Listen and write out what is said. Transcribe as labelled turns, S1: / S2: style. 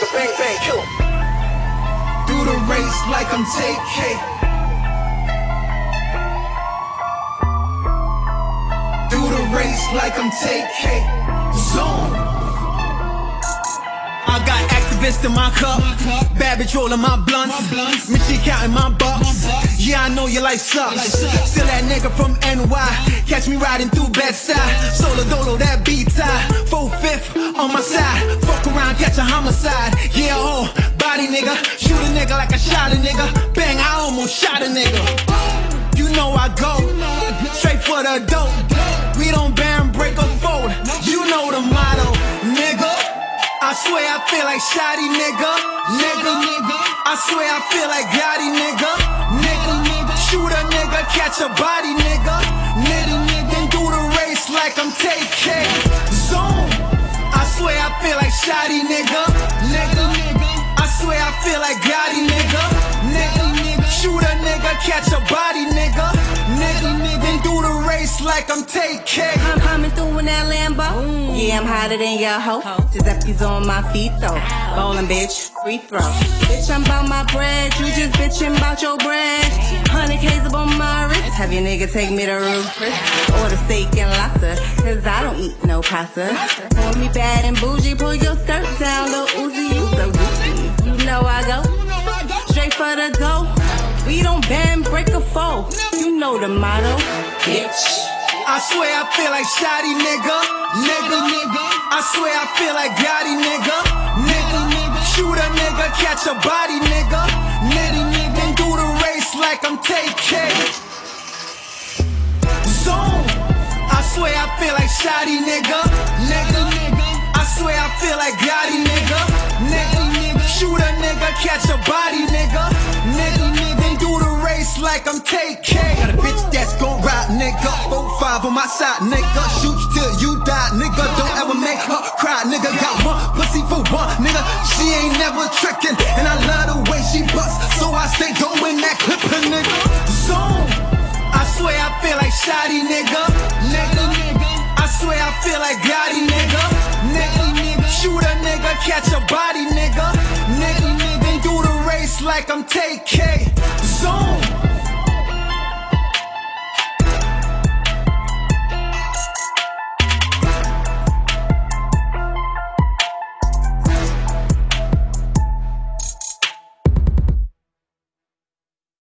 S1: nigga, bang bang, kill him.
S2: Do the race like I'm TK. Do the race like I'm TK. Zone. I got activists in my cup, bad bitch rolling my blunts, Mitchie counting my bucks. Yeah, I know your life sucks. Still that nigga from NY, catch me riding through Bed-Stuy. Solo dolo, that B-tie, 4/5 on my side. Fuck around, catch a homicide. Yeah, oh, body nigga, shoot a nigga like I shot a nigga. Bang, I almost shot a nigga. You know I go straight for the dope. We don't bend, break or fold. You know the motto, nigga. I swear I feel like Shotty, nigga. I swear I feel like Gotti, nigga. Shoot a nigga, catch a body, nigga. Then do the race like I'm TK. Zone. I swear I feel like Shotty, nigga. I swear I feel like Gotti, nigga. Shoot a nigga, catch a body, nigga. Then do the race like I'm TK.
S3: I'm coming through in that Lambo. Yeah, I'm hotter than your hoe. Giuseppe's on my feet though. Ballin' bitch, free throw. Bitch, I'm about my bread. You just bitchin' about your bread. 100K's up on my wrist. Have your nigga take me to Ruth's Chris. Order steak and lobster, cause I don't eat no pasta. Want me bad and bougie, pull your skirt down, little Uzi, you so goofy. You know I go straight for the dough. We don't bend, break a foe. You know the motto, bitch.
S2: I swear I feel like Shotty, nigga. I swear I feel like Gotti, nigga. Shoot a nigga, catch a body, nigga. Then do the race like I'm TK. Zone. I swear I feel like Shotty, nigga. I swear I feel like Gotti, nigga. Shoot a nigga, catch a body, nigga. Then do the race like I'm TK. Got a bitch that's gon' ride, nigga. 4-5 on my side, nigga. Shoot till you die, nigga. Don't ever make her cry, nigga. Got one pussy for one, nigga. She ain't never trickin', and I love the way she bust, so I stay going that clipper, nigga. Zone. I swear I feel like Shotty, nigga. I swear I feel like Gotti, nigga. Shoot a nigga, catch a body, nigga. Then do the race like I'm TK.